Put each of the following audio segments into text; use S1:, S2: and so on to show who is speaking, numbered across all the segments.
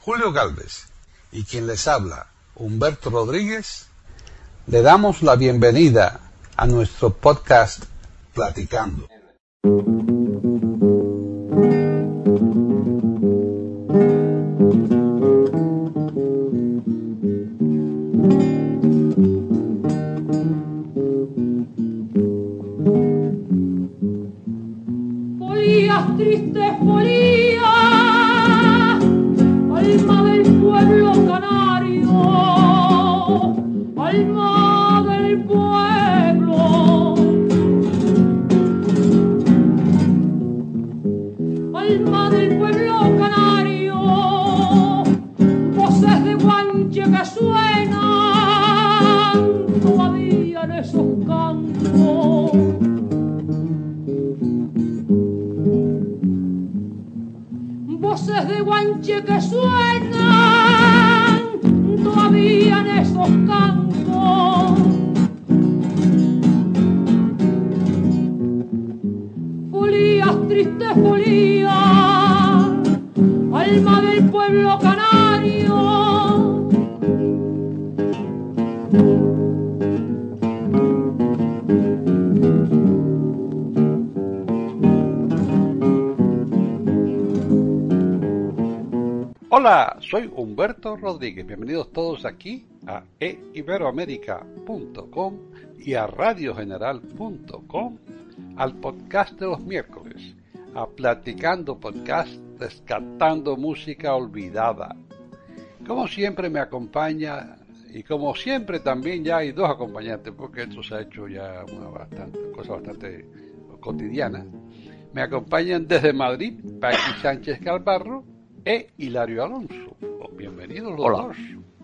S1: Julio Galvez y quien les habla, Humberto Rodríguez, le damos la bienvenida a nuestro podcast Platicando.
S2: Folías, tristes folías, alma del pueblo canario, alma del pueblo, alma del pueblo canario, voces de guanche que suenan todavía en esos campos. Voces de guanche que suenan todavía en esos campos. Folías, tristes folías, alma del pueblo canario.
S3: Hola, soy Humberto Rodríguez. Bienvenidos todos aquí a eiberoamerica.com y a radiogeneral.com, al podcast de los miércoles, a Platicando Podcast, rescatando música olvidada. Como siempre me acompaña, y como siempre también ya hay dos acompañantes, porque esto se ha hecho ya una cosa bastante cotidiana. Me acompañan desde Madrid, Paqui Sánchez Calvarro Hilario Alonso. Bienvenidos los dos.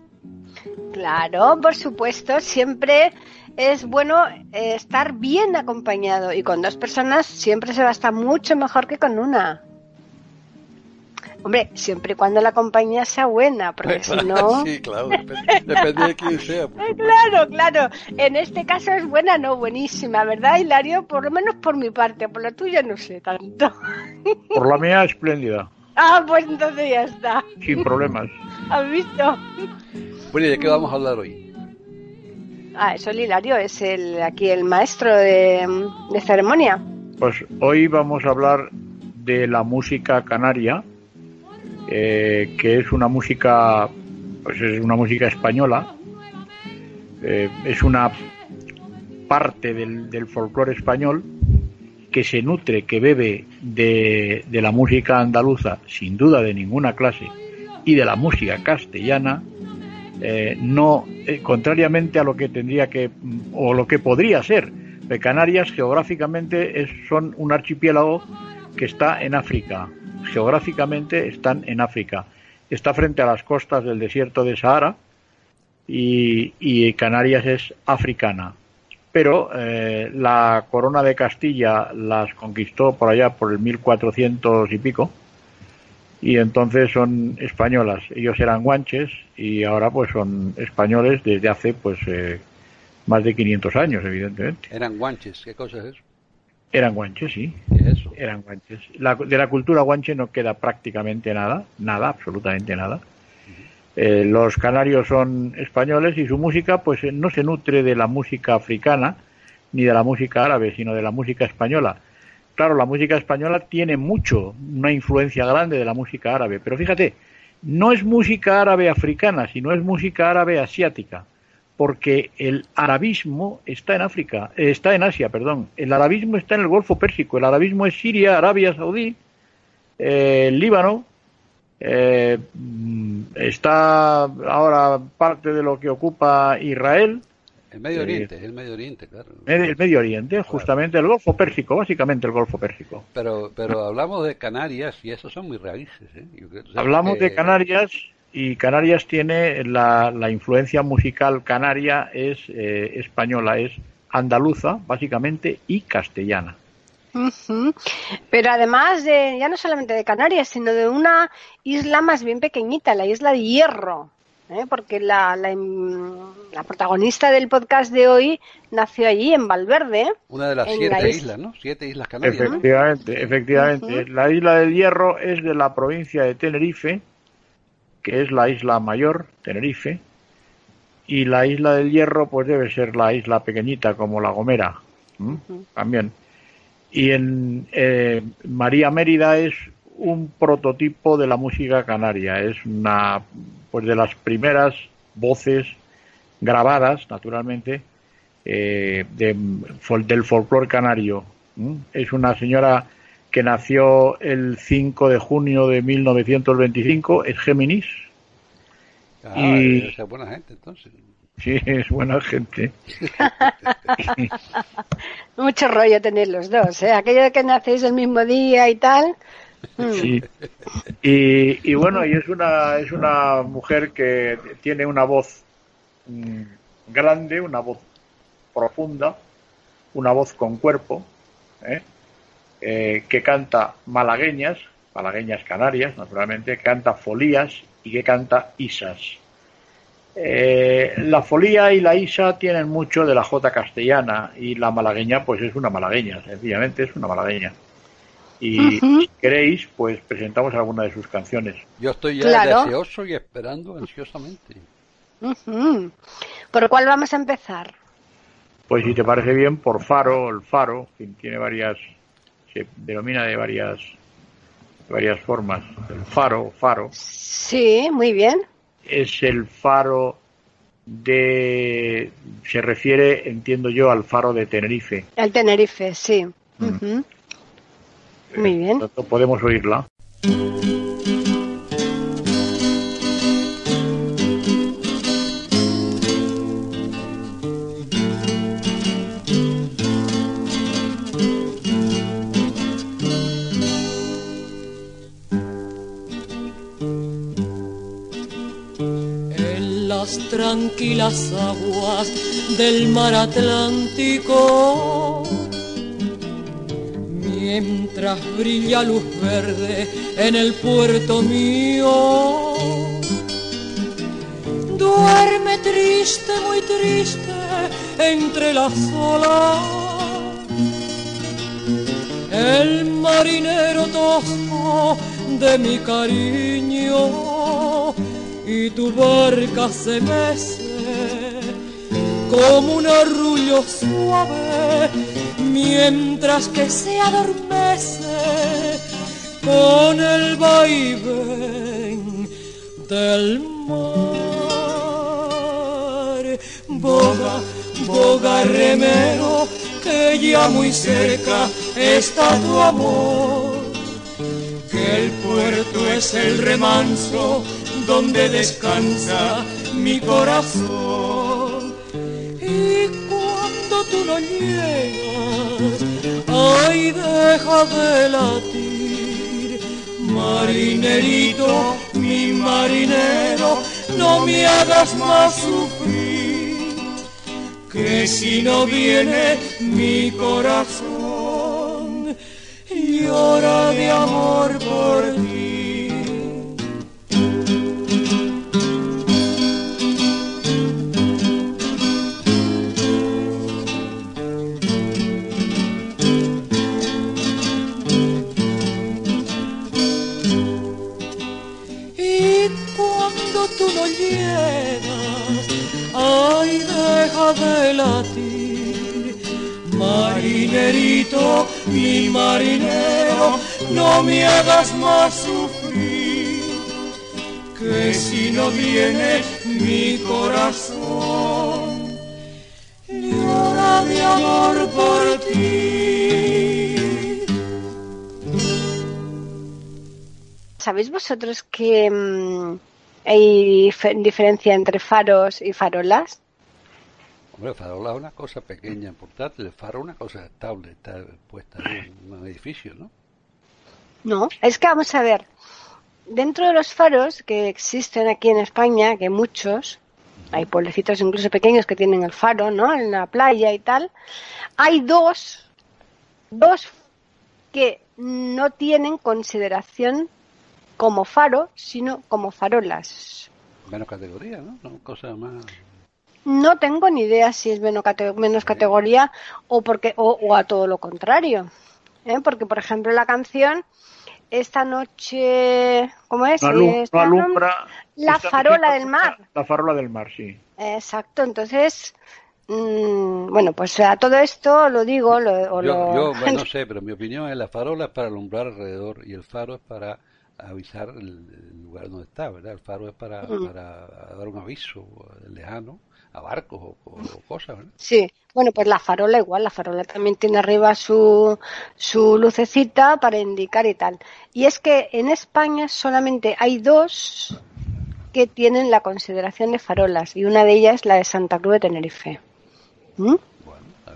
S4: Claro, por supuesto, siempre es bueno estar bien acompañado, y con dos personas siempre se va a estar mucho mejor que con una. Hombre, siempre y cuando la compañía sea buena, porque si no...
S3: Sí, claro, depende de quién sea.
S4: Claro, en este caso es buena, no buenísima, ¿verdad, Hilario? Por lo menos por mi parte, por la tuya no sé tanto.
S5: Por la mía, espléndida.
S4: Ah, pues entonces ya está.
S5: Sin problemas.
S4: ¿Has visto?
S3: Bueno, ¿y de qué vamos a hablar hoy?
S4: Eso, Hilario es aquí el maestro de ceremonia.
S5: Pues hoy vamos a hablar de la música canaria, que es una música, es una música española, es una parte del folclore español que se nutre, que bebe de la música andaluza, sin duda de ninguna clase, y de la música castellana, contrariamente a lo que tendría que, o lo que podría ser. De Canarias geográficamente son un archipiélago que está en África, geográficamente están en África, está frente a las costas del desierto de Sahara, y Canarias es africana. Pero la corona de Castilla las conquistó por allá por el 1400 y pico, y entonces son españolas. Ellos eran guanches y ahora pues son españoles desde hace pues más de 500 años, evidentemente.
S3: ¿Eran guanches? ¿Qué cosa es eso?
S5: Eran guanches, sí.
S3: ¿Qué es eso?
S5: Eran guanches. De la cultura guanche no queda prácticamente nada, absolutamente nada. Los canarios son españoles y su música pues no se nutre de la música africana ni de la música árabe, sino de la música española. Claro, la música española tiene una influencia grande de la música árabe, pero fíjate, no es música árabe africana, sino es música árabe asiática, porque el arabismo está en Asia. El arabismo está en el Golfo Pérsico, el arabismo es Siria, Arabia Saudí, Líbano. Está ahora parte de lo que ocupa Israel.
S3: El Medio Oriente, claro.
S5: El Medio Oriente, justamente, claro. El Golfo Pérsico, básicamente el Golfo Pérsico.
S3: Pero hablamos de Canarias y esos son muy raíces, ¿eh?
S5: Hablamos de Canarias, y Canarias tiene la influencia musical canaria es española, es andaluza, básicamente, y castellana.
S4: Uh-huh. Pero además ya no solamente de Canarias, sino de una isla más bien pequeñita, la isla de Hierro, porque la protagonista del podcast de hoy nació allí, en Valverde.
S3: Una de las 7 islas, ¿no? 7 islas canarias.
S5: Efectivamente.
S4: Uh-huh.
S5: La isla del Hierro es de la provincia de Tenerife, que es la isla mayor, Tenerife, y la isla del Hierro pues debe ser la isla pequeñita como La Gomera, también. Y en María Mérida es un prototipo de la música canaria, es una pues de las primeras voces grabadas, naturalmente, del folclore canario. Es una señora que nació el 5 de junio de 1925, es Géminis.
S3: Y es buena gente, entonces.
S5: Sí, es buena gente.
S4: Mucho rollo tener los dos, ¿eh? Aquello de que nacéis el mismo día y tal.
S5: Sí. Y bueno, y es una mujer que tiene una voz grande, una voz profunda, una voz con cuerpo, que canta malagueñas canarias, naturalmente, canta folías y que canta isas. La folía y la isa tienen mucho de la jota castellana y la malagueña pues es una malagueña, sencillamente es una malagueña. Y si queréis, pues presentamos alguna de sus canciones.
S3: Yo estoy ya deseoso y esperando ansiosamente.
S4: ¿Por cuál vamos a empezar?
S5: Pues si te parece bien, por Faro, el Faro, que tiene varias, se denomina de varias formas. El Faro.
S4: Sí, muy bien.
S5: Es el faro se refiere, entiendo yo, al faro de Tenerife.
S4: El Tenerife, sí. Muy bien.
S5: Podemos oírla.
S2: Tranquilas aguas del mar Atlántico, mientras brilla luz verde en el puerto mío, duerme triste, muy triste entre las olas el marinero tosco de mi cariño. Y tu barca se mece como un arrullo suave, mientras que se adormece con el vaivén del mar. Boga, boga remero, que ya muy cerca está tu amor, que el puerto es el remanso donde descansa mi corazón. Y cuando tú no llegas, ay, deja de latir. Marinerito, mi marinero, no me hagas más sufrir, que si no viene mi corazón, llora de amor por ti. Ay, deja de latir. Marinerito, mi marinero, no me hagas más sufrir, que si no viene mi corazón, llora de amor por ti.
S4: ¿Sabéis vosotros que hay diferencia entre faros y farolas?
S3: Hombre, farola es una cosa pequeña, portátil. El faro es una cosa estable, está puesta en un edificio, ¿no?
S4: No, es que vamos a ver, dentro de los faros que existen aquí en España, que muchos, hay pueblecitos incluso pequeños que tienen el faro, ¿no?, en la playa y tal, hay dos que no tienen consideración como faro, sino como farolas.
S3: Menos categoría, ¿no? No, cosa más...
S4: No tengo ni idea si es menos categoría o a todo lo contrario, porque por ejemplo la canción esta noche, ¿cómo es?
S5: No alumbra.
S4: La farola del mar.
S5: La farola del mar, sí.
S4: Exacto, entonces, bueno, pues a todo esto lo digo,
S3: yo no sé, pero mi opinión es la farola es para alumbrar alrededor y el faro es para avisar el lugar donde está, ¿verdad? El faro es para dar un aviso lejano a barcos o cosas, ¿verdad?
S4: Sí, bueno, pues la farola igual, la farola también tiene arriba su lucecita para indicar y tal. Y es que en España solamente hay 2 que tienen la consideración de farolas y una de ellas es la de Santa Cruz de Tenerife.
S3: Bueno, está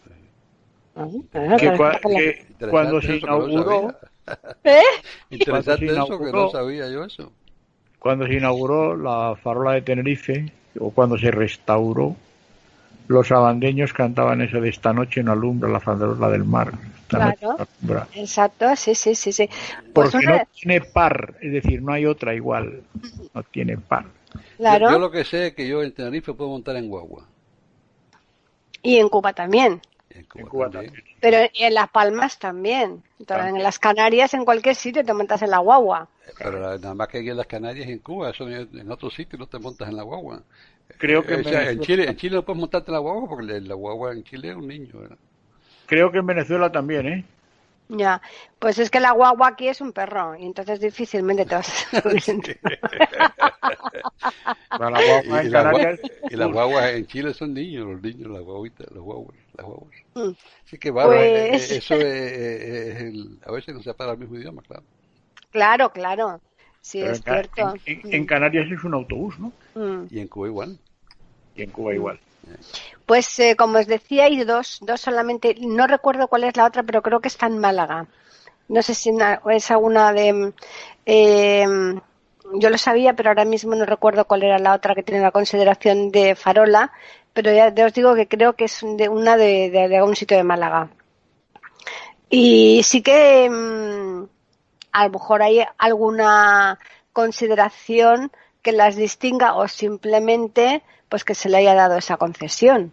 S3: bien.
S5: Cuando se inauguró...
S3: Interesante eso, que no sabía yo eso.
S5: Cuando se inauguró la farola de Tenerife, o cuando se restauró, los abandeños cantaban eso de esta noche no alumbra la farola del mar.
S4: Claro, exacto, sí.
S5: Pues porque no tiene par, es decir, no hay otra igual, no tiene par.
S4: Claro.
S3: Yo lo que sé es que yo en Tenerife puedo montar en guagua.
S4: Y en Cuba también.
S5: En Cuba también.
S4: Pero en Las Palmas también. En las Canarias, en cualquier sitio te montas en la guagua.
S3: Pero nada más que aquí en las Canarias y en Cuba, eso en otro sitio no te montas en la guagua.
S5: Creo que
S3: en Chile no puedes montarte en la guagua porque la guagua en Chile es un niño, ¿verdad?
S5: Creo que en Venezuela también, ¿eh?
S4: Ya, pues es que la guagua aquí es un perro y entonces difícilmente te vas a
S3: y las guaguas en Chile son niños, los niños, las guaguitas, las guaguas. Así que bueno,
S4: pues...
S3: eso es a veces no se para el mismo idioma,
S4: claro. Sí,
S5: pero
S4: es cierto.
S5: En Canarias es un autobús, ¿no?
S3: Y en Cuba igual.
S4: Pues como os decía, hay dos solamente, no recuerdo cuál es la otra, pero creo que está en Málaga. No sé si es alguna de... yo lo sabía, pero ahora mismo no recuerdo cuál era la otra que tiene la consideración de farola, pero ya os digo que creo que es una de algún sitio de Málaga. Y sí que a lo mejor hay alguna consideración que las distinga o simplemente pues que se le haya dado esa concesión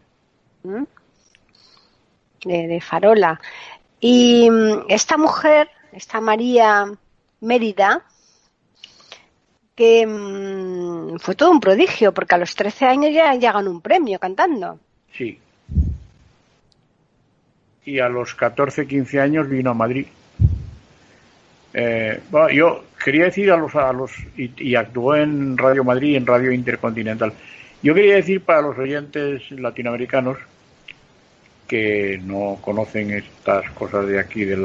S4: de farola. Y esta mujer, esta María Mérida, que fue todo un prodigio, porque a los 13 años ya ganó un premio cantando.
S5: Sí. Y a los 14, 15 años vino a Madrid. Bueno, yo quería decir a los y actuó en Radio Madrid y en Radio Intercontinental. Yo quería decir para los oyentes latinoamericanos que no conocen estas cosas de aquí de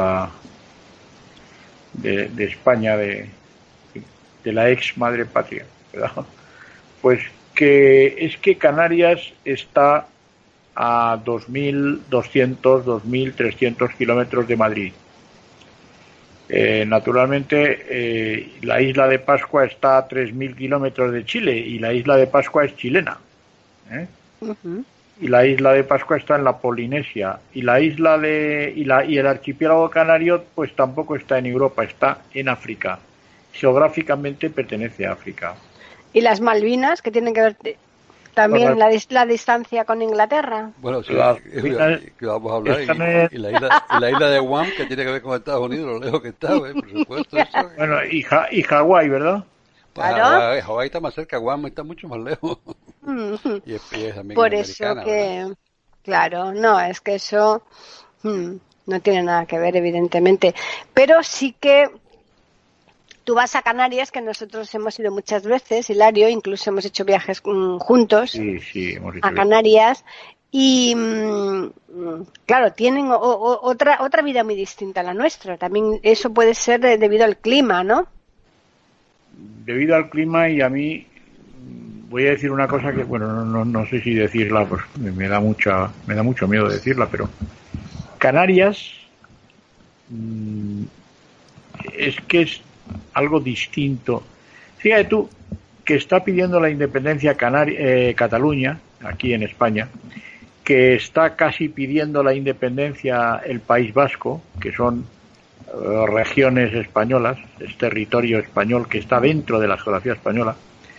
S5: España, de la ex madre patria, ¿verdad? Pues que es que Canarias está a 2.200, 2.300 kilómetros de Madrid. Naturalmente, la isla de Pascua está a 3.000 kilómetros de Chile y la isla de Pascua es chilena. Y la isla de Pascua está en la Polinesia y la isla y el archipiélago canario pues tampoco está en Europa, está en África. Geográficamente pertenece a África.
S4: ¿Y las Malvinas, que tienen que ver también la distancia con Inglaterra?
S3: Bueno, sí, que vamos a hablar. Y la isla de Guam, que tiene que ver con Estados Unidos, lo lejos que está, por supuesto. Eso.
S5: Bueno, y Hawái, ¿verdad?
S3: Pues claro. Hawái está más cerca, Guam está mucho más lejos. Y es también
S4: por eso que, ¿verdad? Claro, no, es que eso no tiene nada que ver, evidentemente. Pero sí que tú vas a Canarias, que nosotros hemos ido muchas veces, Hilario, incluso hemos hecho viajes juntos
S5: hemos hecho
S4: a Canarias, y claro, tienen otra vida muy distinta a la nuestra. También eso puede ser debido al clima, ¿no?
S5: Debido al clima, y a mí voy a decir una cosa que, bueno, no sé si decirla, pues me da mucho miedo decirla, pero Canarias es que es algo distinto. Fíjate tú que está pidiendo la independencia Cataluña, aquí en España, que está casi pidiendo la independencia el País Vasco, que son regiones españolas, es territorio español que está dentro de la geografía española.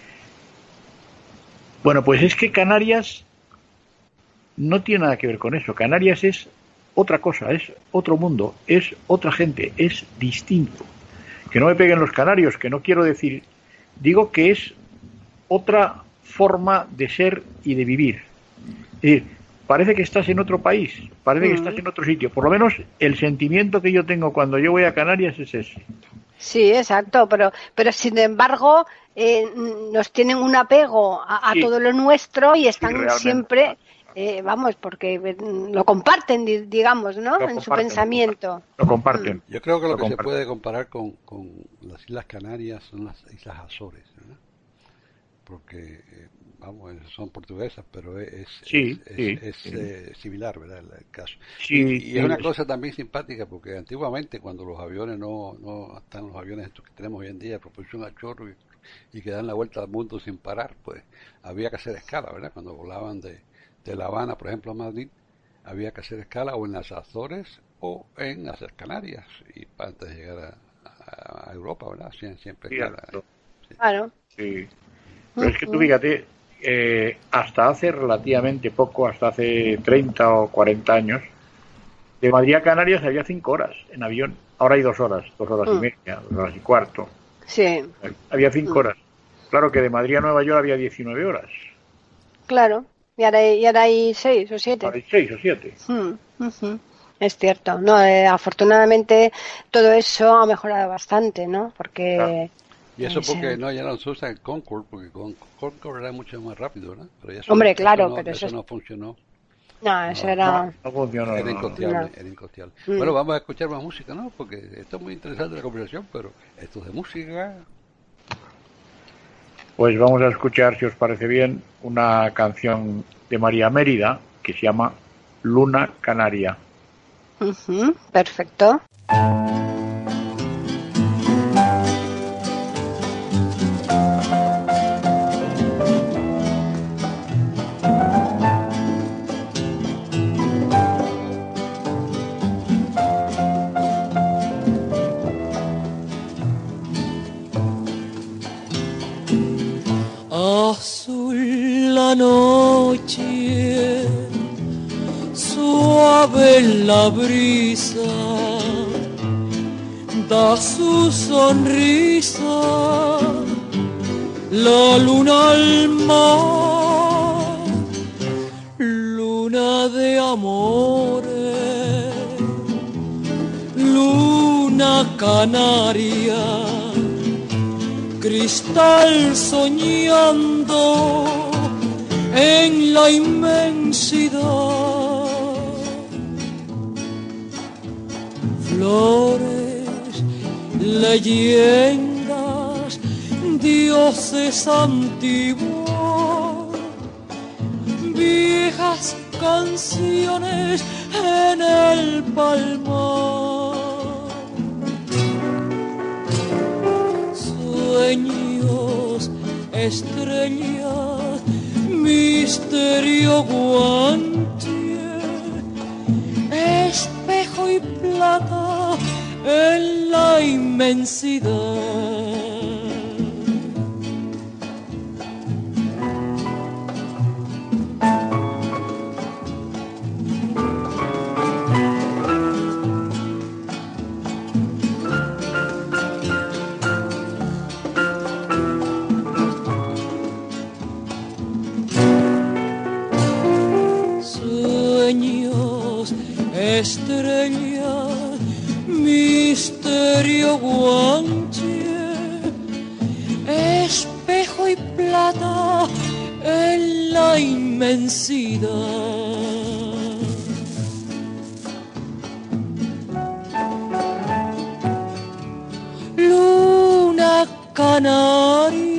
S5: Bueno, pues es que Canarias no tiene nada que ver con eso. Canarias es otra cosa, es otro mundo, es otra gente, es distinto. Que no me peguen los canarios, que no quiero decir, digo que es otra forma de ser y de vivir. Es decir, parece que estás en otro país, parece que estás en otro sitio. Por lo menos el sentimiento que yo tengo cuando yo voy a Canarias es ese.
S4: Sí, exacto, pero sin embargo nos tienen un apego a todo lo nuestro y están siempre, porque lo comparten, digamos, ¿no? En su pensamiento.
S5: Lo comparten.
S3: Yo creo que lo que se puede comparar con las Islas Canarias son las Islas Azores, ¿verdad? Porque, son portuguesas, pero es similar, ¿verdad? El caso.
S5: Sí,
S3: y es una cosa también simpática, porque antiguamente, cuando los aviones no están los aviones estos que tenemos hoy en día, propulsión a chorro y que dan la vuelta al mundo sin parar, pues había que hacer escala, ¿verdad? Cuando volaban de La Habana, por ejemplo, a Madrid, había que hacer escala o en las Azores o en las Canarias, y antes de llegar a Europa, ¿verdad? Siempre escala.
S4: Sí. Claro.
S5: Sí. Pero es que tú fíjate, hasta hace relativamente poco, hasta hace 30 o 40 años, de Madrid a Canarias había 5 horas en avión. Ahora hay 2 horas, 2 horas y media, 2 horas y cuarto.
S4: Sí.
S5: Había 5 horas. Claro que de Madrid a Nueva York había 19 horas.
S4: Claro. Y ahora hay 6 o 7.
S5: Ahora hay 6 o 7.
S4: Es cierto. No, afortunadamente todo eso ha mejorado bastante, ¿no? Porque... Claro.
S3: Y eso porque ya no se usa el Concorde, porque con Concorde era mucho más rápido, ¿no? Pero ya eso no funcionó.
S4: No, eso era...
S5: No funcionó.
S3: Era incosteable. Bueno, vamos a escuchar más música, ¿no? Porque esto es muy interesante la conversación, pero esto es de música.
S5: Pues vamos a escuchar, si os parece bien, una canción de María Mérida que se llama Luna Canaria.
S4: Perfecto.
S2: Azul la noche, suave la brisa, da su sonrisa, la luna al mar, luna de amores, luna canaria, cristal soñando en la inmensidad, flores, leyendas, dioses antiguos, viejas canciones en el palmar. Sueños, estrellas, misterio guante, espejo y plata en la inmensidad. Estrella, misterio guanche, espejo y plata en la inmensidad. Luna canaria,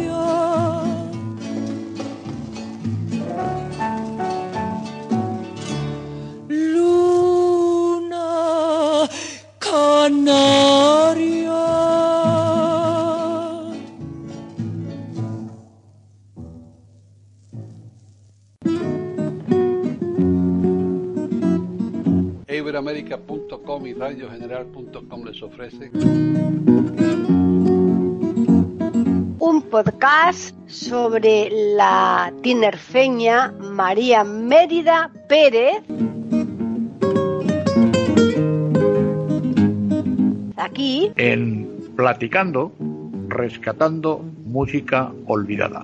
S3: Iberoamerica.com y radiogeneral.com les ofrece
S4: un podcast sobre la tinerfeña María Mérida Pérez, aquí
S5: en Platicando, rescatando música olvidada.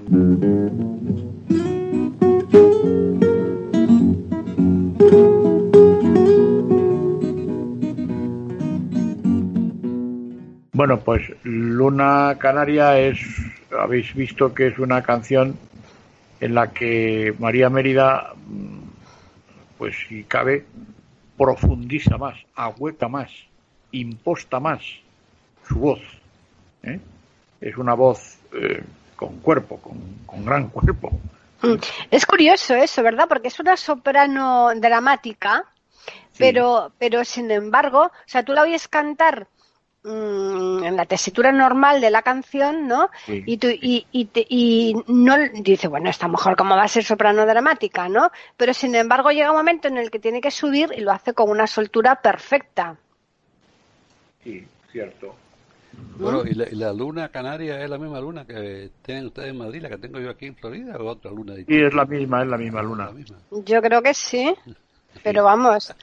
S5: Bueno, pues Luna Canaria habéis visto que es una canción en la que María Mérida, pues si cabe, profundiza más, ahueca más, imposta más su voz. Es una voz con cuerpo, con gran cuerpo.
S4: Es curioso eso, ¿verdad? Porque es una soprano dramática, sí. pero sin embargo, o sea, tú la oyes cantar en la tesitura normal de la canción, ¿no? Sí. Y no dice, bueno, esta mujer cómo va a ser soprano dramática, ¿no? Pero sin embargo llega un momento en el que tiene que subir y lo hace con una soltura perfecta.
S5: Sí, cierto.
S3: Bueno, ¿y la luna canaria es la misma luna que tienen ustedes en Madrid, la que tengo yo aquí en Florida, o otra luna?
S5: Sí, es la misma luna.
S4: Yo creo que sí. Pero vamos.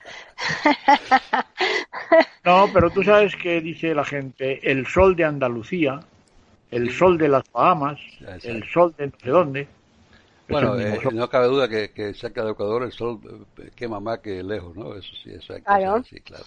S5: No, pero tú sabes que dice la gente, el sol de Andalucía, el sol de las Bahamas, el sol de no sé dónde.
S3: Bueno, no cabe duda que cerca de Ecuador el sol quema más que lejos, ¿no? Eso sí, eso hay
S4: claro.
S3: Sí, claro.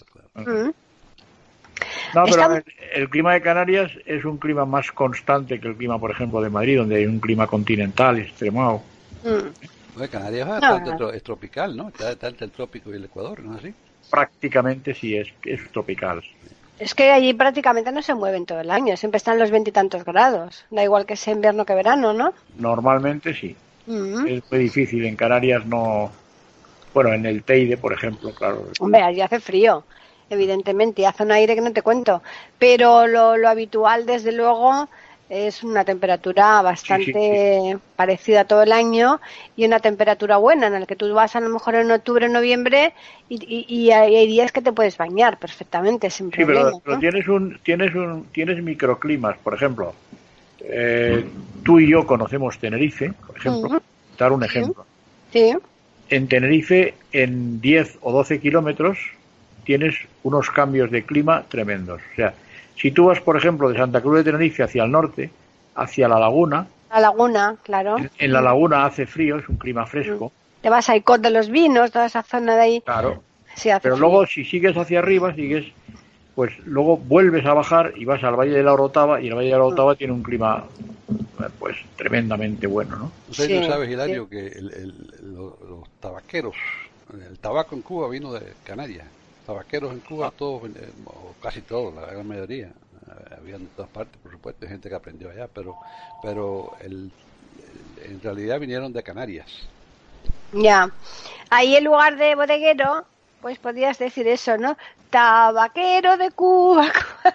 S5: No, pero el clima de Canarias es un clima más constante que el clima, por ejemplo, de Madrid, donde hay un clima continental extremado.
S3: Bueno, Canarias es bastante tropical, ¿no? Está entre el trópico y el Ecuador, ¿no es así?
S5: Prácticamente sí, es tropical.
S4: Es que allí prácticamente no se mueven todo el año, siempre están los 20 y tantos grados. Da igual que sea invierno que verano, ¿no?
S5: Normalmente sí. Es muy difícil, en Canarias no... Bueno, en el Teide, por ejemplo, claro.
S4: Hombre, allí hace frío, evidentemente, y hace un aire que no te cuento. Pero lo habitual, desde luego... Es una temperatura bastante parecida todo el año y una temperatura buena en la que tú vas a lo mejor en octubre, noviembre y hay días que te puedes bañar perfectamente sin problema.
S5: Pero tienes microclimas, por ejemplo. Tú y yo conocemos Tenerife, por ejemplo. Dar un ejemplo.
S4: Sí.
S5: En Tenerife, en 10 o 12 kilómetros, tienes unos cambios de clima tremendos. O sea, si tú vas, por ejemplo, de Santa Cruz de Tenerife hacia el norte, hacia la laguna...
S4: La laguna, claro.
S5: En la laguna hace frío, es un clima fresco.
S4: Te vas a Icod de los Vinos, toda esa zona de ahí.
S5: Claro.
S4: Sí, hace
S5: pero
S4: frío.
S5: Luego, si sigues hacia arriba, pues luego vuelves a bajar y vas al Valle de la Orotava, y el Valle de la Orotava tiene un clima, pues, tremendamente bueno, ¿no?
S3: Tú sabes, Hilario, que los tabaqueros, el tabaco en Cuba vino de Canarias. Tabaqueros en Cuba, todos, o casi todos, la gran mayoría, había en todas partes, por supuesto, hay gente que aprendió allá, pero en realidad vinieron de Canarias.
S4: Ya, ahí en lugar de bodeguero, pues podrías decir eso, ¿no? Tabaquero de Cuba.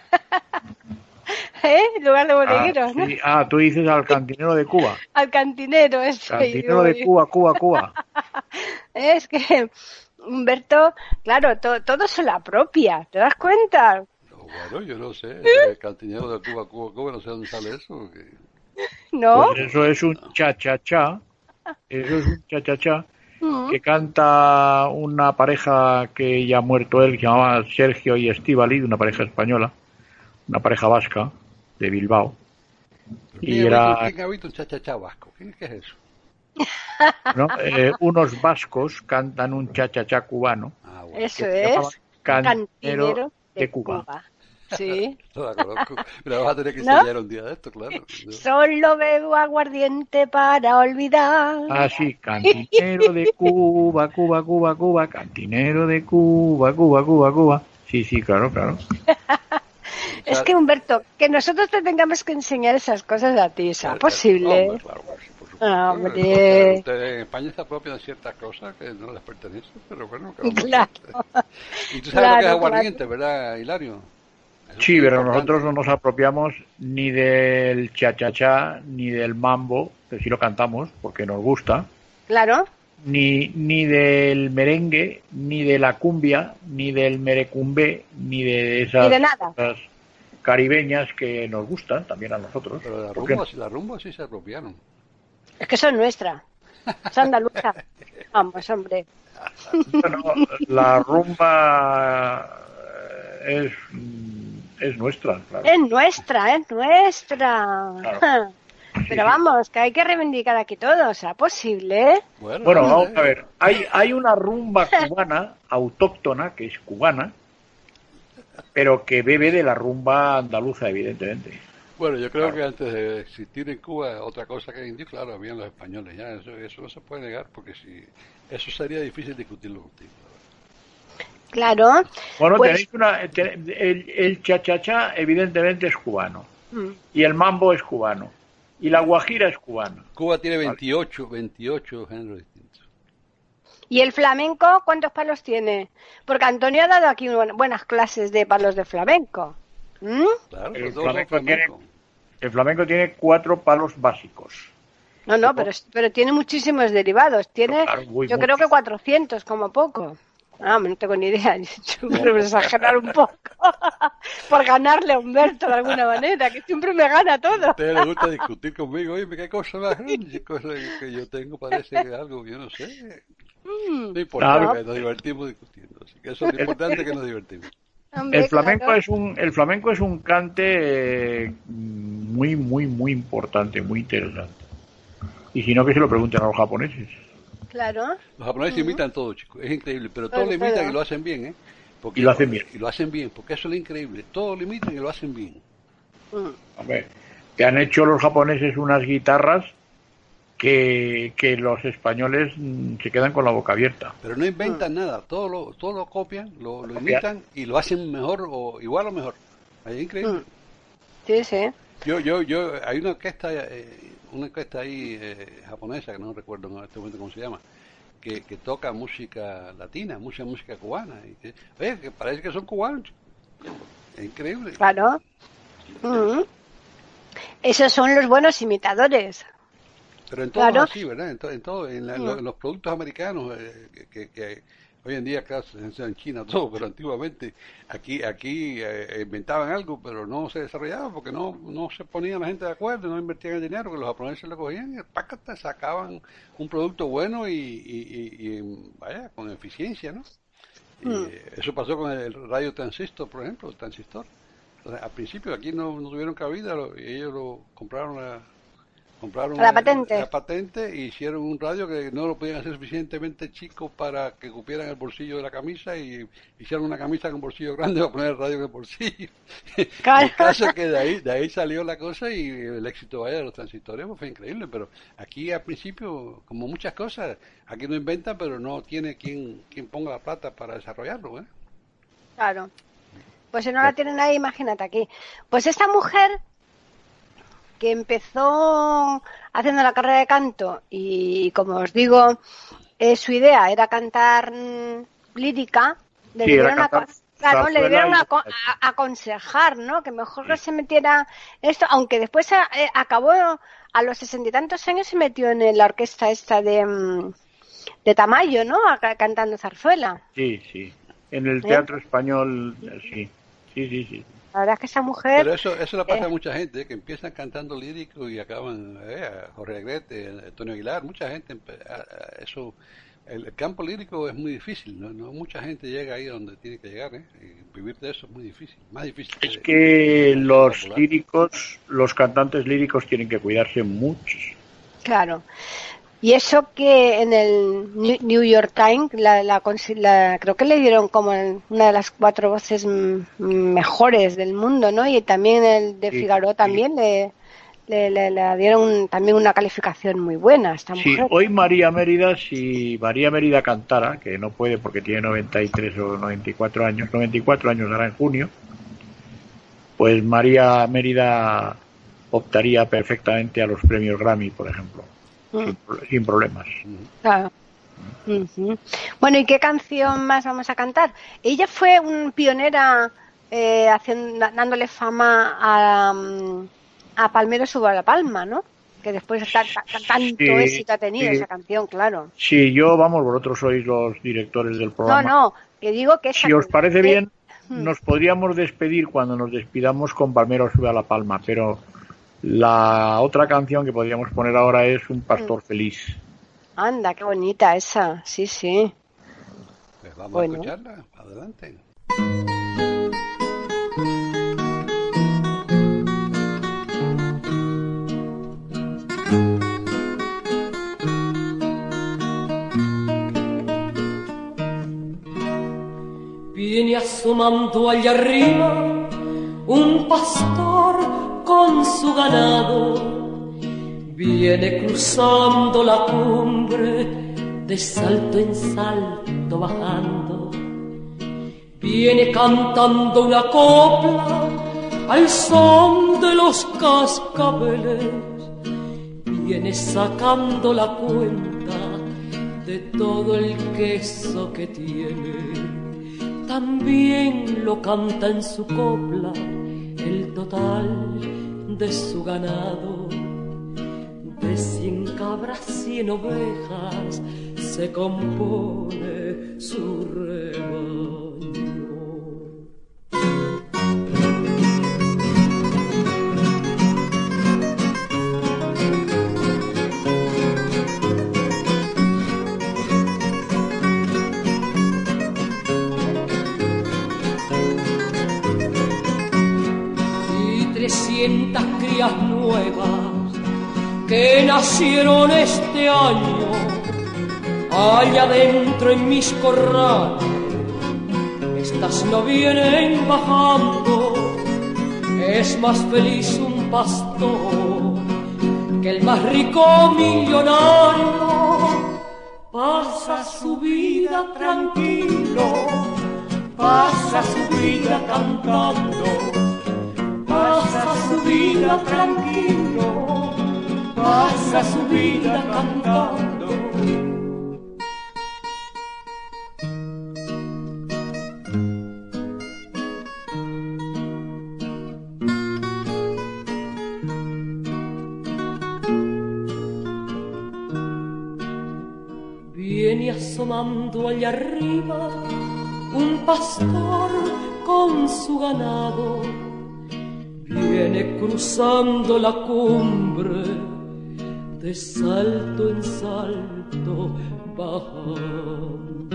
S4: En lugar de bodeguero, ¿no?
S5: Sí. Tú dices al cantinero de Cuba.
S4: Al cantinero, eso.
S5: Cantinero de Cuba.
S4: Es que... Humberto, claro, todo se la apropia, ¿te das cuenta?
S3: Bueno, yo no sé, el cantinero de Cuba, no sé dónde sale eso.
S4: ¿No?
S5: Pues eso es un cha-cha-cha, que canta una pareja que ya ha muerto él, que se llamaba Sergio y Estíbaliz, una pareja española, una pareja vasca, de Bilbao.
S3: ¿Quién ha visto un cha-cha-cha vasco? ¿Qué es eso?
S5: ¿No? Unos vascos cantan un cha-cha-cha cubano.
S4: Bueno. Eso es
S5: Cantinero de Cuba.
S4: Sí.
S3: No la conozco, pero vas a tener que enseñar un día de esto, claro. ¿No?
S4: Solo bebo aguardiente para olvidar.
S5: Sí, cantinero de Cuba, cantinero de Cuba. Sí, claro.
S4: Es que, Humberto, que nosotros te tengamos que enseñar esas cosas a ti, ¿es posible?
S3: Claro, sí, por supuesto.
S4: Hombre.
S3: Ustedes en España se apropian de ciertas cosas que no les pertenecen, pero bueno.
S4: Claro.
S3: Y tú sabes lo que es aguardiente, ¿verdad, Hilario?
S5: Sí, pero nosotros no nos apropiamos ni del cha-cha-cha, ni del mambo, que sí lo cantamos porque nos gusta.
S4: Claro.
S5: Ni del merengue, ni de la cumbia, ni del merecumbé, ni de esas cosas caribeñas que nos gustan también a nosotros.
S3: Pero la rumba sí se apropiaron.
S4: Es que son nuestras. Son andaluzas. Vamos, hombre.
S5: Bueno, la rumba es es nuestra, claro.
S4: Es nuestra.
S5: Claro.
S4: Pero vamos, que hay que reivindicar aquí todo, ¿será posible?
S5: Bueno, vamos a ver. Hay una rumba cubana, autóctona, que es cubana, pero que bebe de la rumba andaluza, evidentemente.
S3: Bueno, yo creo que antes de existir en Cuba otra cosa que indio, claro, habían los españoles, ya eso no se puede negar, porque si eso sería difícil discutirlo contigo.
S4: Claro.
S5: Bueno,
S4: pues,
S5: el cha-cha-cha evidentemente es cubano, y el mambo es cubano, y la guajira es cubana.
S3: Cuba tiene 28 géneros distintos.
S4: ¿y el flamenco cuántos palos tiene? Porque Antonio ha dado aquí buenas clases de palos de flamenco.
S3: Claro,
S5: El flamenco tiene 4 palos básicos.
S4: No, pero tiene muchísimos derivados. Tiene,
S5: claro,
S4: yo creo que 400 como poco. No tengo ni idea. Yo creo que exagerar un poco por ganarle a Humberto de alguna manera, que siempre me gana todo.
S3: A usted le gusta discutir conmigo, oye, qué cosa más grande, cosa que yo tengo, parece que algo, yo no sé. No importa, nos divertimos discutiendo. Así que eso es lo importante, que nos divertimos.
S4: Hombre,
S5: el flamenco
S4: claro.
S5: el flamenco es un cante muy, muy, muy importante, muy interesante. Y si no, que se lo pregunten a los japoneses.
S4: Claro.
S3: Los japoneses imitan todo, chicos, es increíble, pero todo lo imitan y lo hacen bien, ¿eh? Porque,
S5: y lo hacen bien.
S3: Y lo hacen bien, porque eso es lo increíble, todo lo imitan y lo hacen bien.
S5: Hombre, que han hecho los japoneses unas guitarras que los españoles se quedan con la boca abierta.
S3: Pero no inventan nada, todo lo copian, lo imitan y lo hacen mejor o igual o mejor. Es increíble.
S4: Sí, sí.
S3: Yo, hay una orquesta ahí japonesa, que no recuerdo en este momento cómo se llama, que toca música latina, mucha música cubana. Y que parece que son cubanos. Es increíble.
S4: Claro. Esos son los buenos imitadores.
S3: Pero en todo
S4: Claro.
S3: así, ¿verdad? En los productos americanos, que hoy en día, claro, se hacen en China todo, pero antiguamente aquí inventaban algo, pero no se desarrollaba porque no se ponían la gente de acuerdo, no invertían el dinero, que los japoneses lo cogían y pácata, sacaban un producto bueno y vaya, con eficiencia, ¿no? Eso pasó con el radio transistor, por ejemplo, el transistor. Entonces, al principio aquí no tuvieron cabida y ellos lo compraron
S4: la patente
S3: y hicieron un radio que no lo podían hacer suficientemente chico para que cupieran el bolsillo de la camisa y hicieron una camisa con bolsillo grande para poner el radio en el bolsillo.
S4: Claro.
S3: El caso es que de ahí salió la cosa y el éxito de los transistores fue increíble, pero aquí al principio, como muchas cosas, aquí no inventan, pero no tiene quien ponga la plata para desarrollarlo, ¿eh?
S4: Claro. Pues si no la tienen ahí, imagínate aquí. Pues esta mujer que empezó haciendo la carrera de canto y, como os digo, su idea era cantar lírica, le debieron aconsejar, ¿no? Que mejor que se metiera esto, aunque después acabó a los 60 y tantos años, se metió en la orquesta esta de Tamayo, ¿no? Cantando zarzuela.
S5: Sí. En el Teatro Español, sí.
S4: La verdad es que esa mujer...
S3: Pero eso le pasa a mucha gente, que empiezan cantando lírico y acaban, Jorge Negrete, Antonio Aguilar, mucha gente, eso, el campo lírico es muy difícil, no mucha gente llega ahí donde tiene que llegar, y vivir de eso es muy difícil, más difícil.
S5: Es que los cantantes líricos tienen que cuidarse mucho.
S4: Claro. Y eso que en el New York Times creo que le dieron como una de las 4 voces mejores del mundo, ¿no? Y también el de Figaro también le dieron también una calificación muy buena a esta mujer.
S5: Sí, hoy si María Mérida cantara, que no puede porque tiene 93 o 94 años dará en junio, pues María Mérida optaría perfectamente a los premios Grammy, por ejemplo. Sin problemas.
S4: Claro. Bueno, ¿y qué canción más vamos a cantar? Ella fue un pionera dándole fama a Palmero Suba la Palma, ¿no? Que después tanto éxito ha tenido esa canción, claro.
S5: Sí, vosotros sois los directores del programa.
S4: No, que digo que
S5: si os parece bien, nos podríamos despedir cuando nos despidamos con Palmero Sube a la Palma, pero la otra canción que podríamos poner ahora es Un pastor feliz.
S4: Anda, qué bonita esa, sí.
S3: Pues vamos a escucharla, adelante.
S2: asomando allá arriba un pastor con su ganado, viene cruzando la cumbre, de salto en salto bajando, viene cantando una copla al son de los cascabeles, viene sacando la cuenta de todo el queso que tiene. También lo canta en su copla el total de su ganado. De 100 cabras, 100 ovejas se compone su rebaño. Y 300 crías nuevas que nacieron este año allá adentro en mis corrales. Estas no vienen bajando, es más feliz un pastor que el más rico millonario. Pasa su vida tranquilo, pasa su vida cantando, pasa su vida tranquilo, pasa su vida cantando. Viene asomando allá arriba un pastor con su ganado, viene cruzando la cumbre, de salto en salto bajando.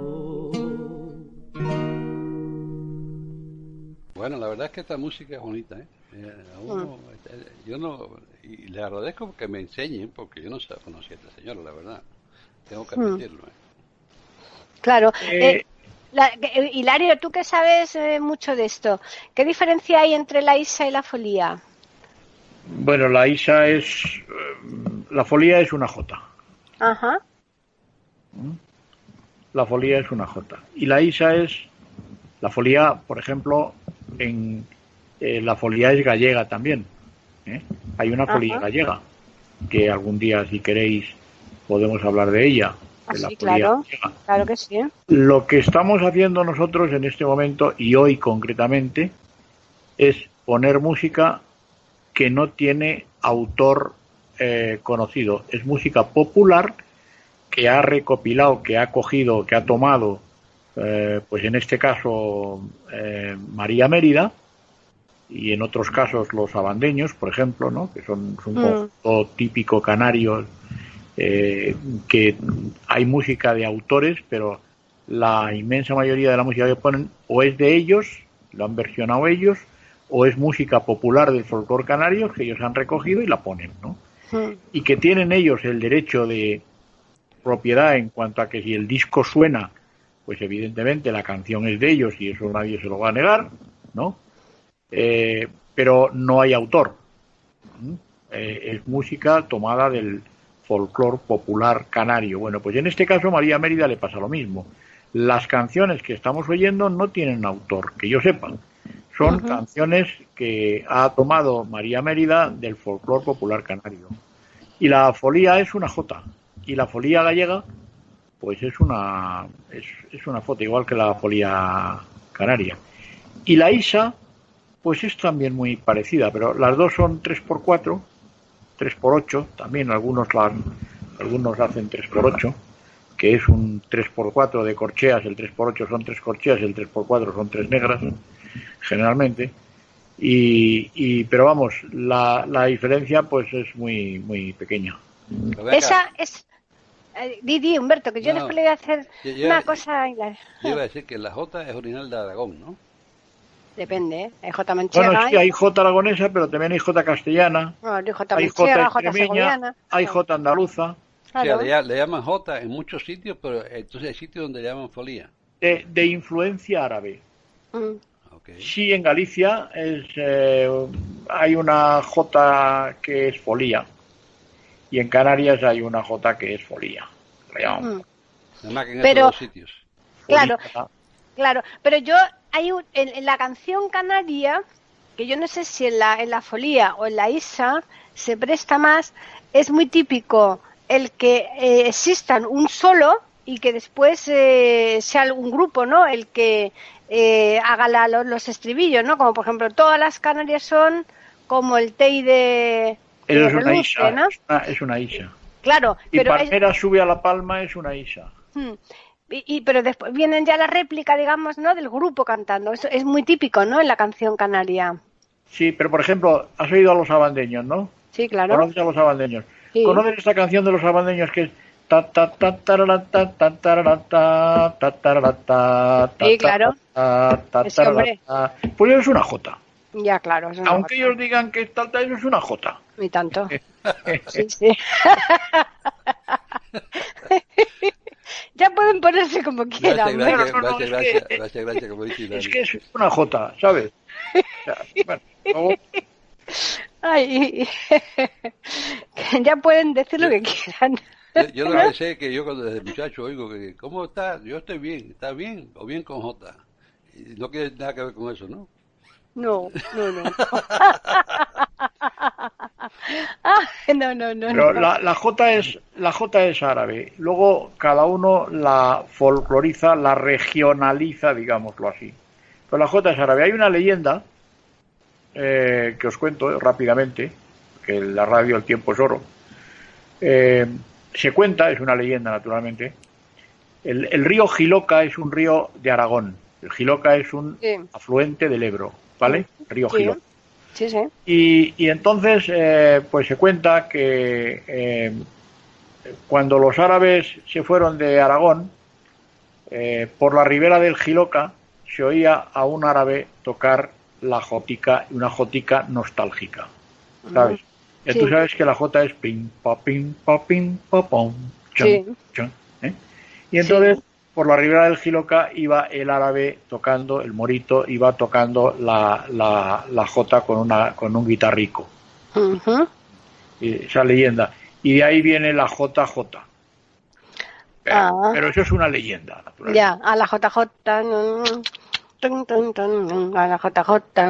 S3: Bueno, la verdad es que esta música es bonita, ¿eh? Yo no, y le agradezco que me enseñen, porque yo no conocía a esta señora, la verdad. Tengo que admitirlo, ¿eh?
S4: Claro. Hilario, tú que sabes mucho de esto, ¿qué diferencia hay entre la Isa y la folía?
S5: Bueno, la Isa es... la folía es una jota.
S4: Ajá.
S5: La folía es una jota. Y la Isa es... La folía, por ejemplo, la folía es gallega también. Hay una folía gallega, que algún día, si queréis, podemos hablar de ella.
S4: Sí, claro, claro que sí.
S5: Lo que estamos haciendo nosotros en este momento, y hoy concretamente, es poner música que no tiene autor conocido. Es música popular que ha recopilado, que ha cogido, que ha tomado, pues en este caso María Mérida, y en otros casos los abandeños, por ejemplo, ¿no? Que son un conjunto típico canario, que hay música de autores, pero la inmensa mayoría de la música que ponen o es de ellos, lo han versionado ellos, o es música popular del folclore canario que ellos han recogido y la ponen, ¿no? Y que tienen ellos el derecho de propiedad en cuanto a que si el disco suena, pues evidentemente la canción es de ellos y eso nadie se lo va a negar, ¿no? Pero no hay autor. Es música tomada del folclore popular canario. Bueno, pues en este caso María Mérida le pasa lo mismo. Las canciones que estamos oyendo no tienen autor, que yo sepa. Son canciones que ha tomado María Mérida del folclore popular canario. Y la folía es una jota. Y la folía gallega, pues es una jota, igual que la folía canaria. Y la Isa, pues es también muy parecida, pero las dos son 3x4, 3x8, también algunos hacen 3x8, que es un 3x4 de corcheas, el 3x8 son 3 corcheas, el 3x4 son 3 negras, generalmente, pero vamos, la diferencia pues es muy muy pequeña.
S4: Esa es... Didi, Humberto, que yo después le voy a hacer una cosa... Yo
S3: iba a decir que la Jota es original de Aragón, ¿no?
S4: Depende, hay Jota manchega.
S5: Bueno, sí, hay Jota aragonesa, pero también hay Jota castellana,
S4: hay Jota
S5: hay
S4: manchega,
S5: Jota extremeña, hay Jota andaluza.
S3: Claro. O sea, le llaman Jota en muchos sitios, pero entonces hay sitios donde le llaman folía.
S5: De influencia árabe.
S3: Okay.
S5: Sí, en Galicia hay una jota que es folía y en Canarias hay una jota que es folía.
S3: Además que en
S4: Pero,
S3: esos dos sitios.
S4: claro,
S5: Folía,
S4: claro, pero yo en la canción canaria, que yo no sé si en la folía o en la isa se presta más, es muy típico el que existan un solo y que después sea un grupo, ¿no? El que haga los estribillos, ¿no? Como por ejemplo, todas las Canarias son como el tei de
S5: eso es una
S4: Reluce,
S5: isa,
S4: ¿no?
S5: es una isa.
S4: Claro,
S5: Y
S4: pero
S5: Palmera sube a la palma es una isa.
S4: pero después vienen ya la réplica, digamos, ¿no? Del grupo cantando. Eso es muy típico, ¿no? En la canción canaria.
S5: Sí, pero por ejemplo, has oído a los abandeños, ¿no?
S4: Sí, claro.
S5: ¿Conoces a los abandeños?
S4: Sí.
S5: ¿Conoces esta canción de los abandeños que es ta ta ta tarara, ta ta tarara, ta ta tarara, ta ta
S4: Sí, claro.
S5: ta
S4: Ese
S5: tarara,
S4: hombre.
S5: ta? Pues eso es una jota.
S4: Ya, claro. Eso
S5: Aunque ellos digan que es talta, eso es una jota.
S4: Ni tanto. Sí, sí. Ya pueden ponerse como quieran.
S3: Gracias, como dice
S5: Es
S3: Dani.
S5: que es una jota, ¿sabes? O sea, bueno, luego,
S4: Ay, que ya pueden decir lo que quieran.
S3: Yo lo que sé es que yo cuando desde muchacho oigo que, ¿cómo está? Yo estoy bien, ¿está bien? O bien con J. Y no tiene nada que ver con eso, ¿no?
S4: No. No.
S5: pero la J es árabe. Luego cada uno la folcloriza, la regionaliza, digámoslo así. Pero la J es árabe. Hay una leyenda que os cuento rápidamente, que en la radio el tiempo es oro. Se cuenta, es una leyenda naturalmente, el río Jiloca es un río de Aragón. El Jiloca es un afluente del Ebro, ¿vale? Río Jiloca.
S4: Sí.
S5: Y entonces, pues se cuenta que cuando los árabes se fueron de Aragón, por la ribera del Jiloca se oía a un árabe tocar la jotica, una jotica nostálgica, ¿sabes? Y tú sabes que la jota es pim, pa, pom, chan, chan, ¿eh? Y entonces, por la ribera del Jiloca iba el árabe tocando, el morito iba tocando la jota con un guitarrico. Esa leyenda. Y de ahí viene la JJ. Pero eso es una leyenda, naturalmente.
S4: Ya, a la JJ. A la JJ.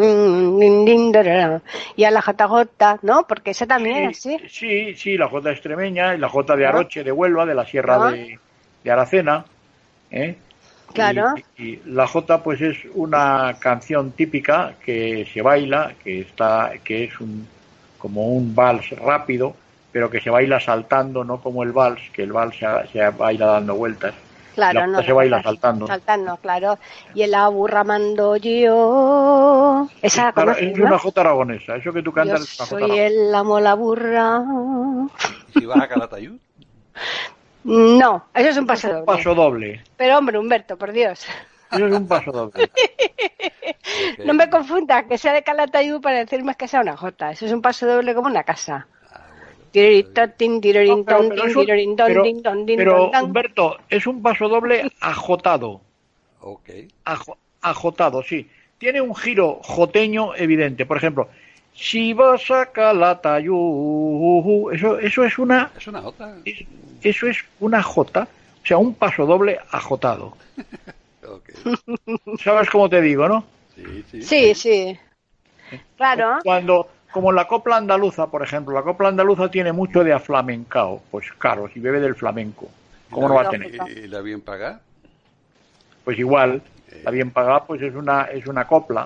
S4: Y a la JJ, ¿no? Porque esa también es así.
S5: Sí, la J extremeña y la J de Aroche, de Huelva, de la Sierra de Aracena. Claro. Y la J pues es una canción típica que se baila, que es como un vals rápido, pero que se baila saltando, no como el vals, que el vals se baila dando vueltas.
S4: Claro,
S5: no se baila saltando.
S4: Saltando, claro. Y el aburramando yo. Esa
S5: es una jota aragonesa, eso que tú cantas es una jota
S4: aragonesa. Soy el amo la burra.
S3: ¿Si vas a Calatayud?
S4: No, eso es un paso doble.
S5: Paso doble.
S4: Pero hombre, Humberto, por Dios.
S5: Eso es un paso doble.
S3: Okay.
S4: No me confundas que sea de Calatayud para decirme que sea una jota. Eso es un paso doble como una casa.
S5: Pero Humberto, es un paso doble ajotado.
S3: Okay.
S5: Ajotado, sí. Tiene un giro joteño evidente. Por ejemplo, si vas a Calatayud, eso es una...
S3: ¿Es una jota?
S5: Eso es una jota, o sea, un paso doble ajotado.
S3: Okay.
S5: ¿Sabes cómo te digo, no?
S4: Sí. Claro.
S5: Como la copla andaluza, por ejemplo, la copla andaluza tiene mucho de aflamencao. Pues claro, si bebe del flamenco, ¿cómo no va a tener?
S3: ¿Y la bien pagada?
S5: Pues igual, la bien pagada pues es una copla.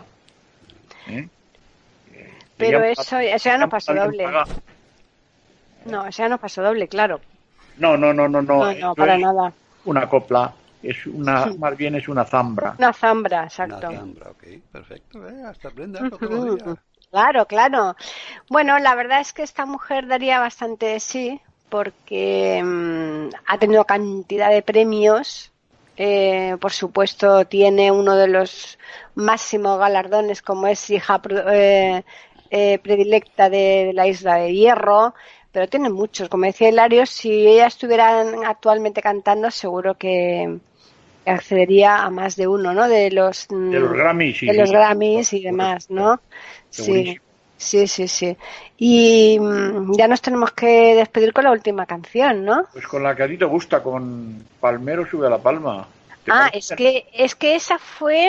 S4: Pero eso ya no pasó doble. No, eso ya no pasó doble, claro.
S5: No,
S4: para nada.
S5: Una copla, más bien es una zambra.
S4: Una zambra, exacto.
S3: Una zambra, ok, perfecto. Hasta aprender todos los días.
S4: Claro. Bueno, la verdad es que esta mujer daría bastante de sí, porque ha tenido cantidad de premios. Por supuesto, tiene uno de los máximos galardones, como es hija predilecta de la Isla de Hierro. Pero tiene muchos, como decía Hilario, si ella estuviera actualmente cantando, seguro que accedería a más de uno, ¿no? De los
S5: Grammys, sí.
S4: De los Grammys y demás, ¿no?
S5: Sí.
S4: Sí. Y ya nos tenemos que despedir con la última canción, ¿no?
S5: Pues con la que a ti te gusta, con Palmero sube a la palma.
S4: Es que esa fue...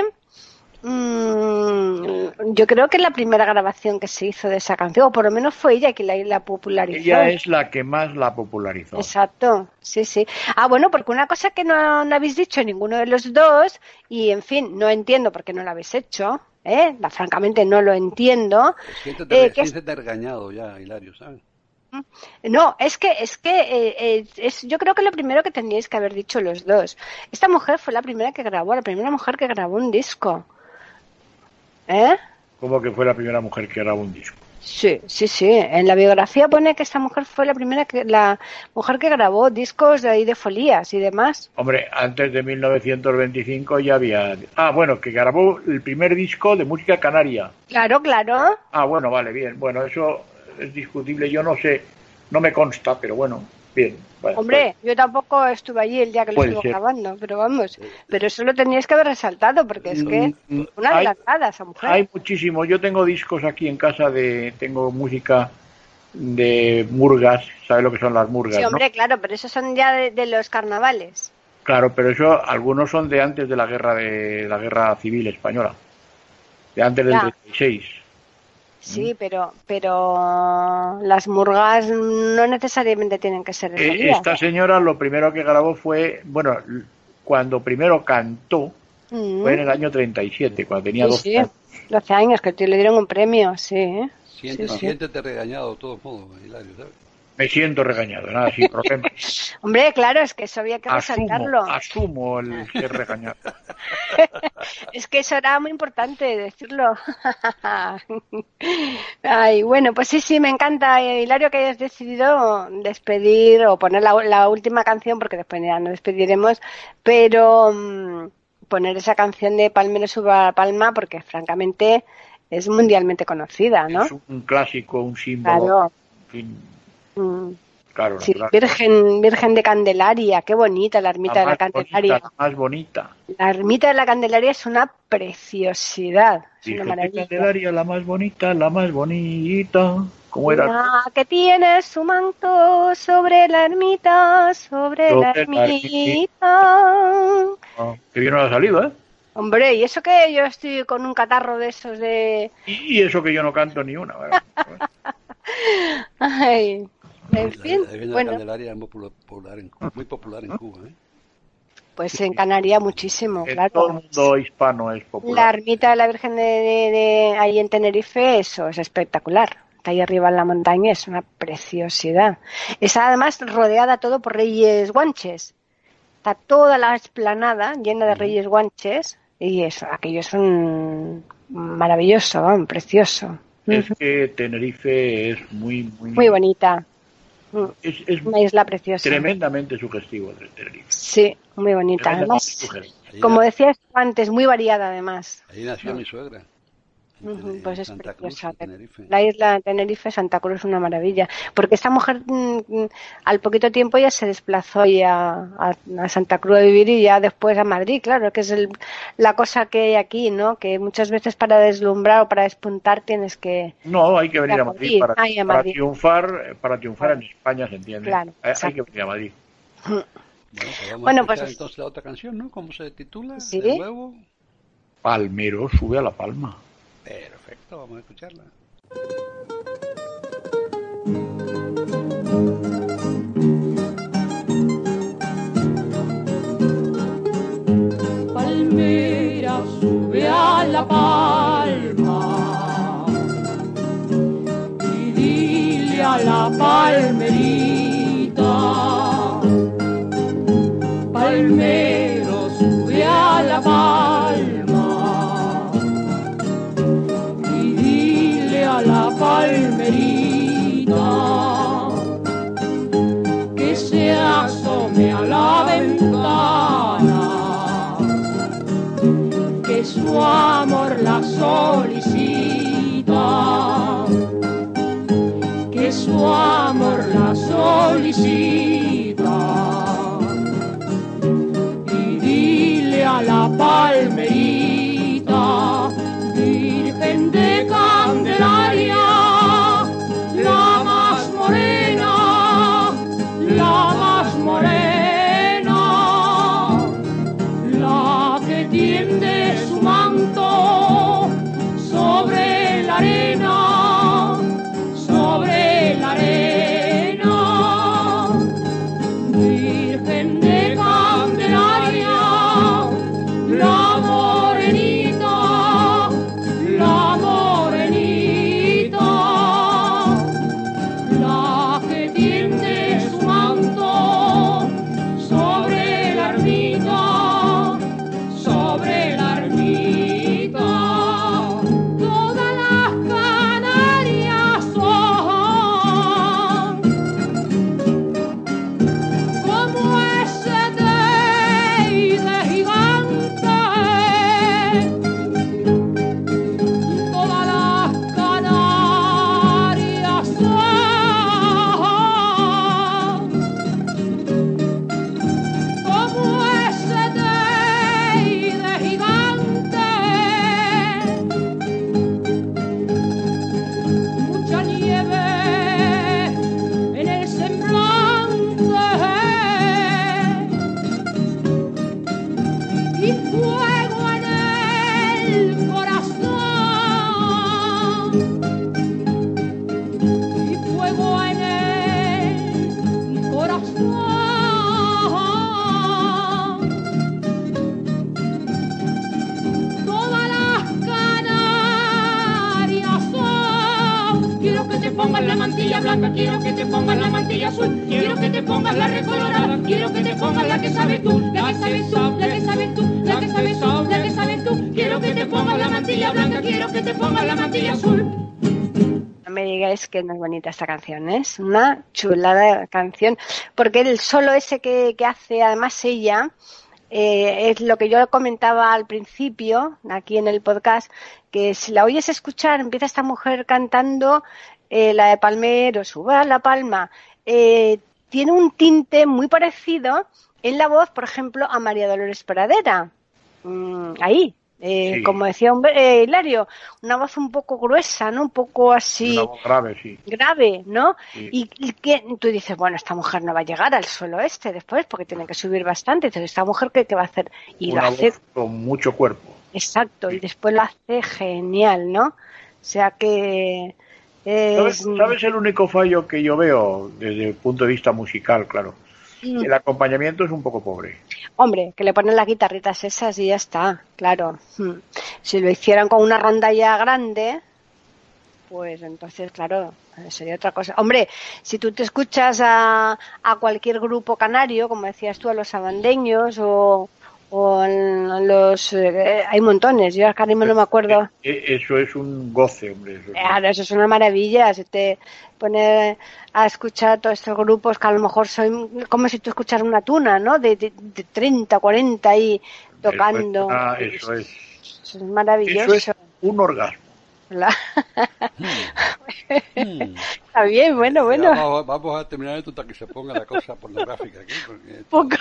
S4: yo creo que es la primera grabación que se hizo de esa canción, o por lo menos fue ella quien la popularizó.
S5: Ella es la que más la popularizó.
S4: Exacto, sí. Bueno, porque una cosa que no habéis dicho ninguno de los dos, y en fin, no entiendo por qué no lo habéis hecho, francamente no lo entiendo.
S3: Siéntete regañado ya, Hilario, ¿sabes?
S4: No, es que yo creo que lo primero que tendríais que haber dicho los dos. Esta mujer fue la primera mujer que grabó un disco.
S5: ¿Cómo que fue la primera mujer que grabó un disco?
S4: Sí. En la biografía pone que esta mujer fue la mujer que grabó discos de folías y demás.
S5: Hombre, antes de 1925 ya había... bueno, que grabó el primer disco de música canaria.
S4: Claro.
S5: Bueno, vale, bien. Bueno, eso es discutible. Yo no sé, no me consta, pero bueno, bien. Bueno,
S4: hombre, yo tampoco estuve allí el día que lo estuvo grabando, pero vamos, pero eso lo teníais que haber resaltado, porque es que una adelantada esa mujer.
S5: Hay muchísimo. Yo tengo discos aquí en casa tengo música de murgas, ¿sabes lo que son las murgas?
S4: Sí, hombre,
S5: ¿no?
S4: claro, pero esos son ya de los carnavales.
S5: Claro, pero eso, algunos son de antes de la guerra civil española, de antes del 36.
S4: Sí, pero las murgas no necesariamente tienen que ser
S5: esta señora lo primero que grabó fue, bueno, cuando primero cantó, fue en el año 37, cuando tenía 12 años.
S4: 12 años, que le dieron un premio, sí.
S3: Siéntete regañado de todos modos, Hilario, ¿sabes?
S5: Me siento regañado, nada, sin problema.
S4: Hombre, claro, es que eso había que resaltarlo.
S5: Asumo el ser regañado.
S4: Es que eso era muy importante decirlo. Ay, bueno, pues sí, me encanta, Hilario, que hayas decidido despedir o poner la última canción, porque después ya nos despediremos, pero poner esa canción de Palmero sube a la palma, porque francamente es mundialmente conocida, ¿no?
S5: Es un clásico, un símbolo.
S4: Claro.
S5: En fin. Claro,
S4: sí, Virgen de Candelaria, qué bonita la ermita de la Candelaria.
S5: La más bonita.
S4: La ermita de la Candelaria es una preciosidad, es una maravilla.
S5: De Candelaria, la más bonita. ¿Cómo era?
S4: Que tiene su manto sobre la ermita, la ermita.
S5: Que bien no ha salido, ¿eh?
S4: Hombre, y eso que yo estoy con un catarro de esos de...
S5: Y eso que yo no canto ni una, ¿verdad?
S4: Ay... En fin,
S3: la Candelaria es muy popular en Cuba, ¿eh?
S4: Pues en Canarias muchísimo, claro.
S5: Todo el mundo hispano es popular.
S4: La ermita de la Virgen de ahí en Tenerife, eso es espectacular. Está ahí arriba en la montaña, es una preciosidad. Está además rodeada todo por reyes guanches. Está toda la explanada llena de reyes guanches y eso, aquello es un maravilloso, precioso.
S5: Es que Tenerife es muy
S4: bonita.
S5: Es
S4: una isla preciosa.
S5: Tremendamente sugestivo de Tenerife.
S4: Sí, muy bonita. Además, como decías antes, muy variada además.
S3: Ahí nació mi suegra.
S4: Pues es preciosa. La isla de Tenerife, Santa Cruz, es una maravilla. Porque esta mujer al poquito tiempo ya se desplazó ya a Santa Cruz a vivir y ya después a Madrid, claro, que es la cosa que hay aquí, ¿no? Que muchas veces para deslumbrar o para despuntar tienes que...
S5: No, hay que venir a Madrid para triunfar en España, se entiende. Claro, hay que venir a Madrid.
S3: Bueno, pues entonces la otra canción, ¿no? ¿Cómo se titula?
S4: ¿Sí?
S3: De nuevo.
S5: Palmero sube a la palma.
S3: Perfecto, vamos a escucharla.
S2: Palmera sube a la palma y dile a la palmerita, palmero sube a la palma. A la palmerita que se asome a la ventana, que su amor la solicita, que su amor la solicita, y dile Todas las Canarias son. Quiero que te pongas la mantilla blanca, quiero que te pongas la mantilla azul, quiero que te pongas la recolorada, quiero que te pongas la que sabes tú, la que sabes tú, la que sabes tú, la que sabes tú, la que sabes tú. Quiero que te pongas la mantilla blanca, quiero que te pongas la mantilla azul.
S4: No me digáis que no es bonita esta canción, ¿eh? Es una chulada de canción, porque el solo ese que hace además ella, es lo que yo comentaba al principio, aquí en el podcast, que si la oyes escuchar, empieza esta mujer cantando la de Palmero, suba la palma, tiene un tinte muy parecido en la voz, por ejemplo, a María Dolores Pradera, ahí.
S5: Sí.
S4: Como decía Hilario, una voz un poco gruesa, ¿no? Un poco así...
S5: Una voz grave, sí.
S4: Grave, ¿no?
S5: Sí.
S4: Y que tú dices, bueno, esta mujer no va a llegar al suelo este después porque tiene que subir bastante. Entonces, ¿esta mujer qué va a hacer? Y
S5: Una
S4: lo hace...
S5: voz con mucho cuerpo.
S4: Exacto, y después lo hace genial, ¿no? O sea que...
S5: ¿Sabes el único fallo que yo veo desde el punto de vista musical, claro? El acompañamiento es un poco pobre.
S4: Hombre, que le ponen las guitarritas esas y ya está, claro. Si lo hicieran con una rondalla grande, pues entonces, claro, sería otra cosa. Hombre, si tú te escuchas a cualquier grupo canario, como decías tú, a los sabandeños o a los... hay montones, yo acá mismo no me acuerdo.
S5: Eso es un goce, hombre.
S4: Claro, eso es una maravilla. Se te pone a escuchar todos estos grupos que a lo mejor son como si tú escucharas una tuna, ¿no? De 30, 40 ahí tocando.
S5: Eso es
S4: maravilloso.
S5: Eso es un orgasmo.
S4: Está bien, bueno.
S3: Vamos a terminar esto hasta que se ponga la cosa pornográfica aquí.
S4: Poco.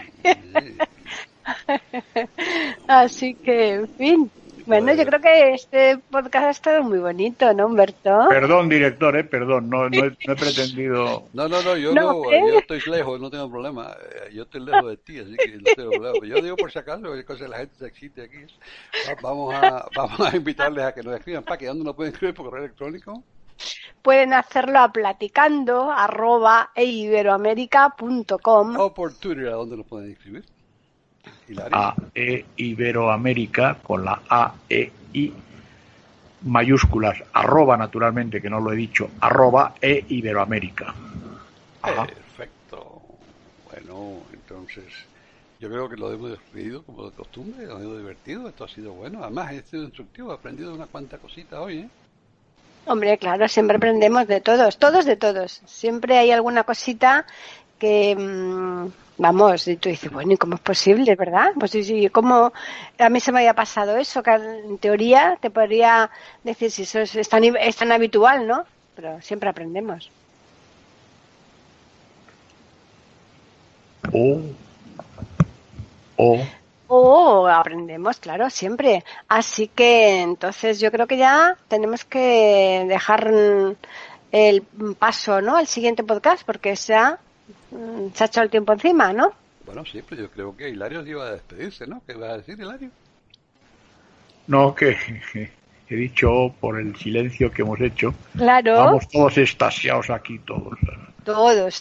S4: Así que, en fin. Bueno, yo creo que este podcast ha estado muy bonito, ¿no, Humberto?
S5: Perdón, director, perdón, no he pretendido...
S3: No, yo estoy lejos, no tengo problema. Yo estoy lejos de ti, así que no tengo problema. Yo digo por si acaso, la gente se excite aquí. Vamos a invitarles a que nos escriban. ¿Para dónde nos pueden escribir? ¿Por correo electrónico?
S4: Pueden hacerlo a platicando@eiberoamerica.com
S3: o por Twitter, ¿a dónde nos pueden escribir?
S5: A Iberoamérica con la A, E, I mayúsculas, @ naturalmente, que no lo he dicho, @ Iberoamérica.
S3: Perfecto. Bueno, entonces yo creo que lo hemos despedido como de costumbre, lo hemos divertido, esto ha sido bueno, además ha sido instructivo, he aprendido unas cuantas cositas hoy, ¿eh? Hombre,
S4: claro, siempre aprendemos de todos, siempre hay alguna cosita que... vamos, y tú dices, bueno, ¿y cómo es posible, verdad? Pues sí, como a mí se me había pasado eso, que en teoría te podría decir si eso es tan habitual, ¿no? Pero siempre aprendemos. Aprendemos, claro, siempre. Así que entonces yo creo que ya tenemos que dejar el paso, ¿no? Al siguiente podcast, porque se ha echado el tiempo encima, ¿no?
S3: Bueno, sí, pero yo creo que Hilario iba a despedirse, ¿no? ¿Qué iba a decir, Hilario?
S5: No, que he dicho por el silencio que hemos hecho.
S4: Claro.
S5: Vamos todos extasiados aquí, todos.
S4: Todos.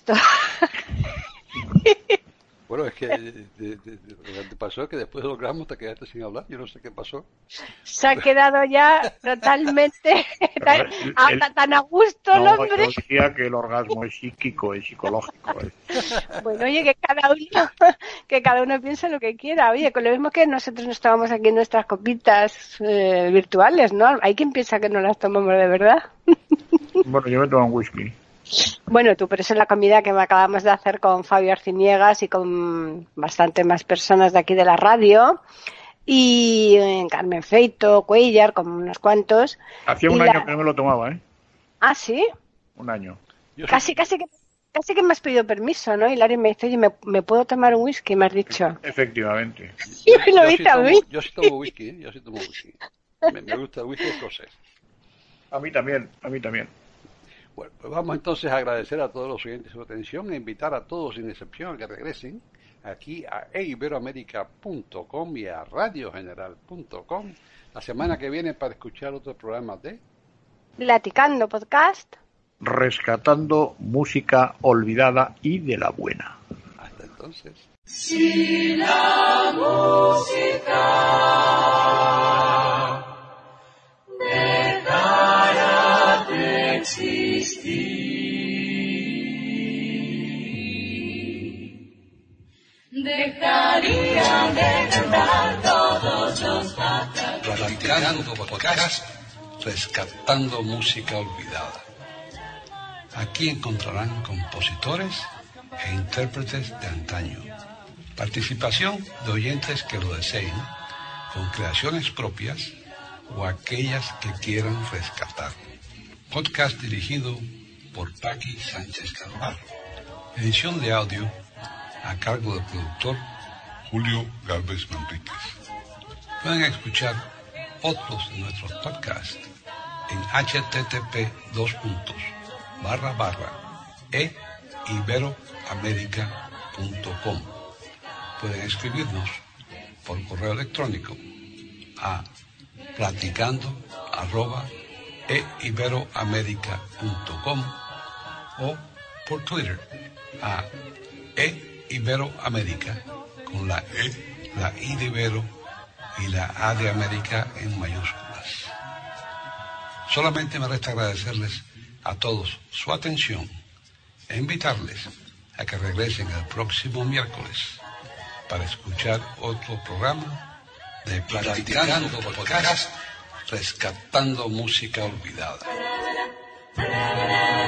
S3: Bueno, es que lo que pasó es que después de los gramos te quedaste sin hablar. Yo no sé qué pasó.
S4: Se ha quedado ya totalmente tan a gusto el hombre.
S5: Yo decía que el orgasmo es psíquico, es psicológico.
S4: Bueno, oye, que cada uno piense lo que quiera. Oye, con lo mismo que nosotros nos tomamos aquí nuestras copitas virtuales, ¿no? Hay quien piensa que no las tomamos de verdad.
S5: Bueno, yo me tomo un whisky.
S4: Bueno, tú, pero eso es la comida que acabamos de hacer con Fabio Arciniegas y con bastante más personas de aquí de la radio. Y Carmen Feito, Cuellar, con unos cuantos.
S5: Hacía un año que no me lo tomaba, ¿eh?
S4: ¿Ah, sí?
S5: Un año.
S4: Casi que me has pedido permiso, ¿no? Y Larry me dice, oye, ¿me puedo tomar un whisky? Me has dicho.
S5: Efectivamente.
S3: Yo sí tomo whisky, ¿eh? Me gusta el whisky escocés.
S5: A mí también.
S3: Bueno, pues vamos entonces a agradecer a todos los oyentes su atención e invitar a todos sin excepción a que regresen aquí a eiberoamerica.com y a radiogeneral.com la semana que viene para escuchar otro programa de
S4: Platicando Podcast.
S5: rescatando música olvidada y de la buena.
S3: Hasta entonces.
S2: Si la música dejara de existir, dejarían de cantar todos los pájaros.
S1: Platicando podcast, rescatando música olvidada. Aquí encontrarán compositores e intérpretes de antaño. Participación de oyentes que lo deseen, con creaciones propias o aquellas que quieran rescatar. Podcast dirigido por Paqui Sánchez Carvalho. Edición de audio a cargo del productor Julio Gálvez Manríquez. Pueden escuchar otros de nuestros podcasts en http://eiberoamerica.com. Pueden escribirnos por correo electrónico a platicando@eiberoamerica.com o por Twitter a eiberoamerica con la E, la I de Ibero y la A de América en mayúsculas. Solamente me resta agradecerles a todos su atención e invitarles a que regresen el próximo miércoles para escuchar otro programa de Platicando Podcast, rescatando música olvidada.